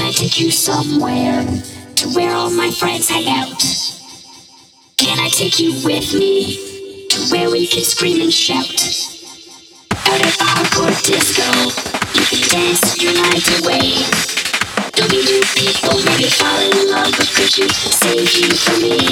I take you somewhere to where all my friends hang out? Can I take you with me to where we can scream and shout? Out at the hardcore disco, you can dance your night away. Don't be two people, maybe fall in love, but could you save you from me?